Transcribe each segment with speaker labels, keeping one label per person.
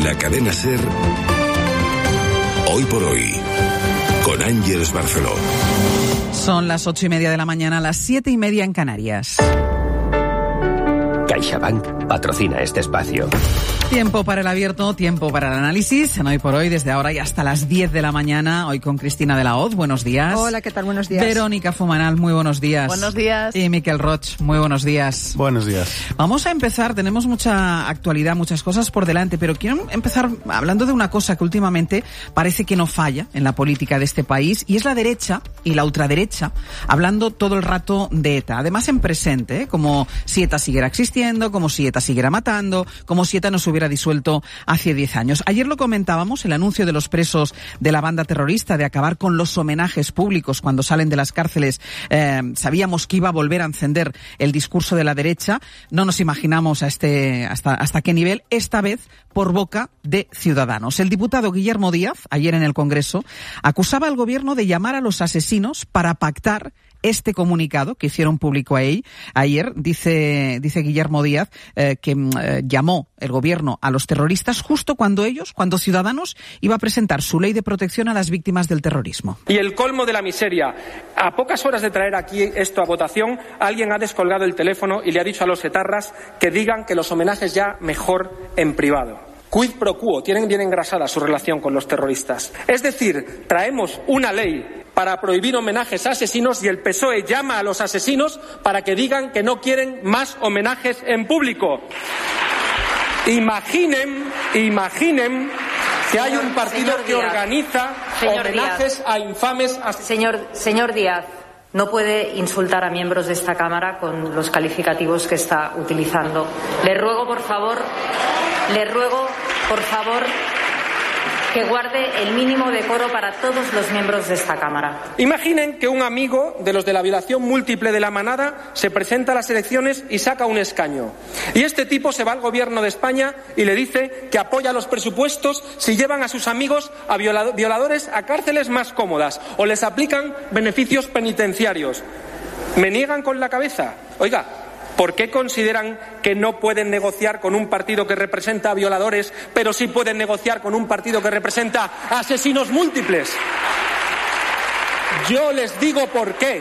Speaker 1: La cadena SER, Hoy por Hoy, con Ángeles Barceló.
Speaker 2: Son las 8:30 de la mañana, las 7:30 en Canarias.
Speaker 3: CaixaBank patrocina este espacio.
Speaker 2: Tiempo para el abierto, tiempo para el análisis. En Hoy por Hoy, desde ahora y hasta las 10 de la mañana. Hoy con Cristina de la Hoz. Buenos días.
Speaker 4: Hola, ¿qué tal? Buenos días.
Speaker 2: Verónica Fumanal, muy buenos días.
Speaker 4: Buenos días.
Speaker 2: Y Miquel Roig, muy buenos días.
Speaker 5: Buenos días.
Speaker 2: Vamos a empezar, tenemos mucha actualidad, muchas cosas por delante, pero quiero empezar hablando de una cosa que últimamente parece que no falla en la política de este país, y es la derecha y la ultraderecha hablando todo el rato de ETA. Además en presente, como si ETA siguiera existiendo, como si ETA siguiera matando, como si ETA no se hubiera disuelto hace 10 años. Ayer lo comentábamos, el anuncio de los presos de la banda terrorista de acabar con los homenajes públicos cuando salen de las cárceles. Sabíamos que iba a volver a encender el discurso de la derecha. No nos imaginamos hasta qué nivel, esta vez por boca de Ciudadanos. El diputado Guillermo Díaz, ayer en el Congreso, acusaba al gobierno de llamar a los asesinos para pactar este comunicado que hicieron público ayer. Dice Guillermo Díaz que llamó el gobierno a los terroristas justo cuando Ciudadanos iba a presentar su ley de protección a las víctimas del terrorismo.
Speaker 6: Y el colmo de la miseria, a pocas horas de traer aquí esto a votación, alguien ha descolgado el teléfono y le ha dicho a los etarras que digan que los homenajes ya mejor en privado. Quid pro quo, tienen bien engrasada su relación con los terroristas. Es decir, traemos una ley para prohibir homenajes a asesinos y el PSOE llama a los asesinos para que digan que no quieren más homenajes en público. Imaginen que hay un partido que organiza homenajes a infames asesinos.
Speaker 7: Señor Díaz, no puede insultar a miembros de esta Cámara con los calificativos que está utilizando. Le ruego, por favor, que guarde el mínimo decoro para todos los miembros de esta Cámara.
Speaker 6: Imaginen que un amigo de los de la violación múltiple de la manada se presenta a las elecciones y saca un escaño. Y este tipo se va al gobierno de España y le dice que apoya los presupuestos si llevan a sus amigos a violadores a cárceles más cómodas o les aplican beneficios penitenciarios. ¿Me niegan con la cabeza? Oiga, ¿por qué consideran que no pueden negociar con un partido que representa a violadores, pero sí pueden negociar con un partido que representa a asesinos múltiples? Yo les digo por qué.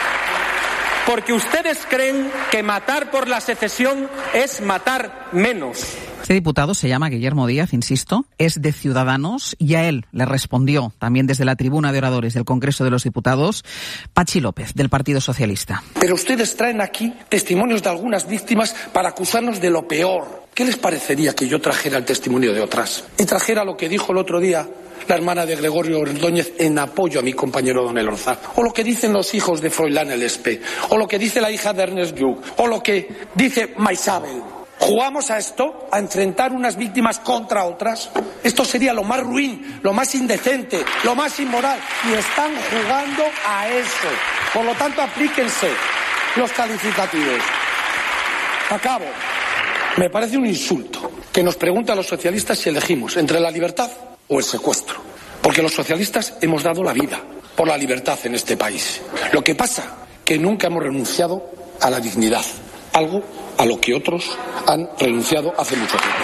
Speaker 6: Porque ustedes creen que matar por la secesión es matar menos.
Speaker 2: Este diputado se llama Guillermo Díaz, insisto, es de Ciudadanos, y a él le respondió también desde la tribuna de oradores del Congreso de los Diputados Patxi López, del Partido Socialista.
Speaker 8: Pero ustedes traen aquí testimonios de algunas víctimas para acusarnos de lo peor. ¿Qué les parecería que yo trajera el testimonio de otras? Y trajera lo que dijo el otro día la hermana de Gregorio Ordóñez en apoyo a mi compañero don Elorza, o lo que dicen los hijos de Froilán Elespe, o lo que dice la hija de Ernest Lluch, o lo que dice Maisabel. ¿Jugamos a esto? ¿A enfrentar unas víctimas contra otras? Esto sería lo más ruin, lo más indecente, lo más inmoral. Y están jugando a eso. Por lo tanto, aplíquense los calificativos. Acabo. Me parece un insulto que nos pregunte a los socialistas si elegimos entre la libertad o el secuestro. Porque los socialistas hemos dado la vida por la libertad en este país. Lo que pasa que nunca hemos renunciado a la dignidad. Algo a lo que otros han renunciado hace mucho tiempo.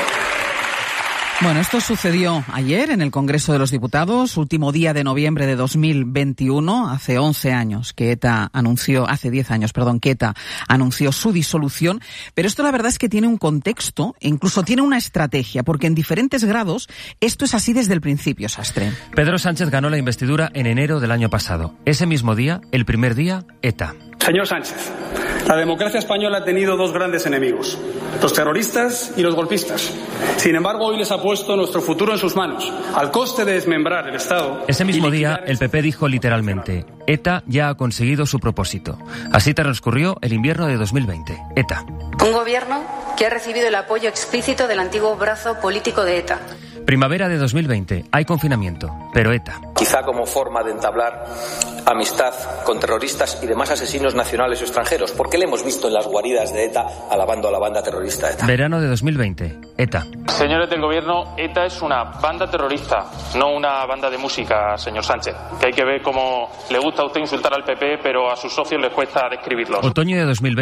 Speaker 2: Bueno, esto sucedió ayer en el Congreso de los Diputados, último día de noviembre de 2021, hace 11 años que ETA anunció, hace 10 años, perdón, que ETA anunció su disolución, pero esto la verdad es que tiene un contexto, e incluso tiene una estrategia, porque en diferentes grados esto es así desde el principio, Sastre.
Speaker 9: Pedro Sánchez ganó la investidura en enero del año pasado. Ese mismo día, el primer día, ETA.
Speaker 10: Señor Sánchez, la democracia española ha tenido dos grandes enemigos, los terroristas y los golpistas. Sin embargo, hoy les ha puesto nuestro futuro en sus manos, al coste de desmembrar el Estado.
Speaker 9: Ese mismo día, el PP dijo literalmente: ETA ya ha conseguido su propósito. Así transcurrió el invierno de 2020. ETA.
Speaker 7: Un gobierno que ha recibido el apoyo explícito del antiguo brazo político de ETA.
Speaker 9: Primavera de 2020. Hay confinamiento, pero ETA.
Speaker 11: Quizá como forma de entablar amistad con terroristas y demás asesinos nacionales o extranjeros. ¿Por qué le hemos visto en las guaridas de ETA alabando a la banda terrorista ETA?
Speaker 9: Verano de 2020. ETA.
Speaker 12: Señores del gobierno, ETA es una banda terrorista, no una banda de música, señor Sánchez. Que hay que ver cómo le gusta a usted insultar al PP, pero a sus socios les cuesta describirlo.
Speaker 9: Otoño de 2020.